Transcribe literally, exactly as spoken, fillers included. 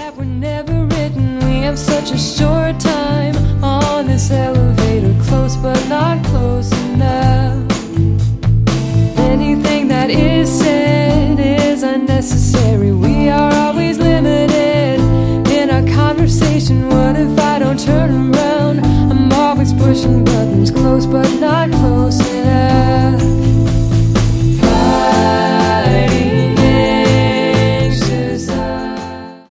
that were never written. We have such a short time on this elevator, close but not close enough. Anything that is said is unnecessary. We are always limited in our conversation.